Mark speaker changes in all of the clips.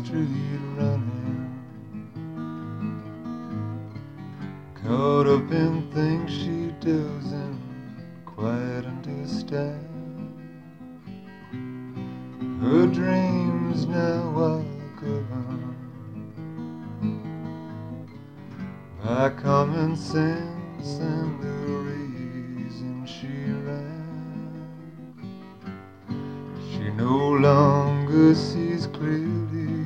Speaker 1: street running, caught up in things she doesn't quite understand. Her dreams now are governed by common sense and the reason she ran. She no longer sees clearly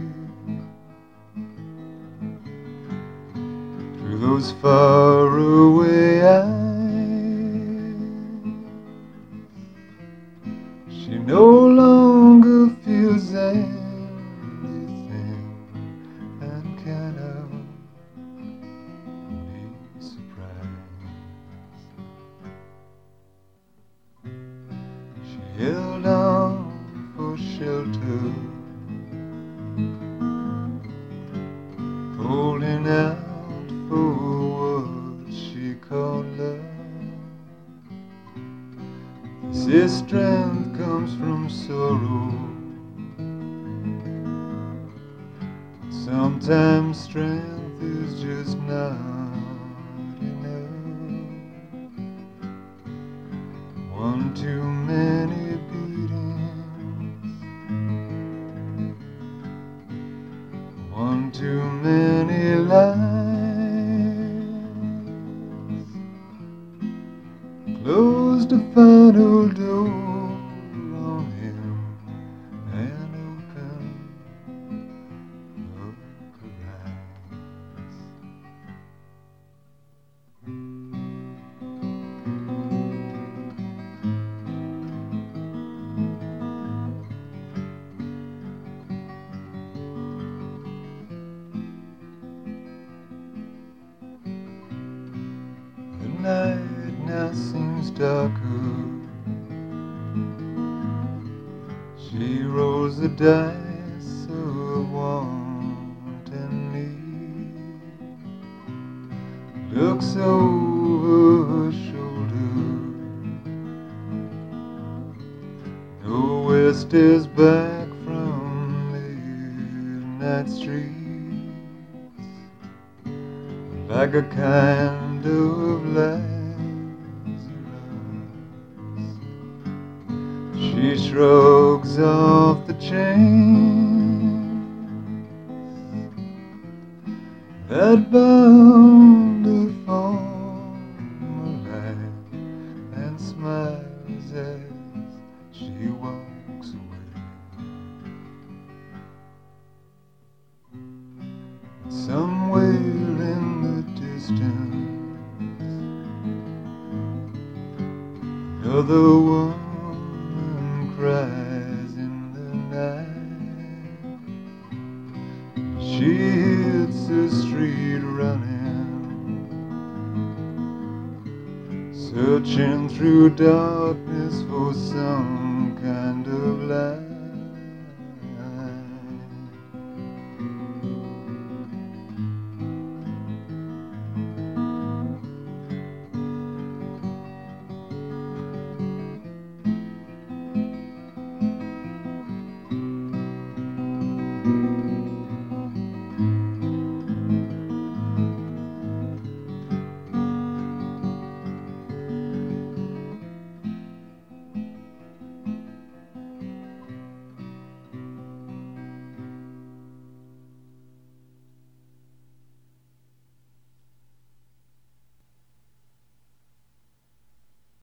Speaker 1: through those faraway eyes. She no longer feels anything and cannot be surprised. She held on for shelter, holding out for what she called love. They say strength comes from sorrow. Sometimes strength is just not enough. One too many beatings, one too many lies, closed the final door on him and opened up her eyes. The night now seems darker. She rolls the dice of want and need, looks over her shoulder, nowhere stares back from midnight streets, like a kind of Lazarus. She shrugs off the chains that bound her former life, and smiles as she walks away. Somewhere in the distance, another woman cries in the night. She hits the street running, searching through darkness for some kind of light.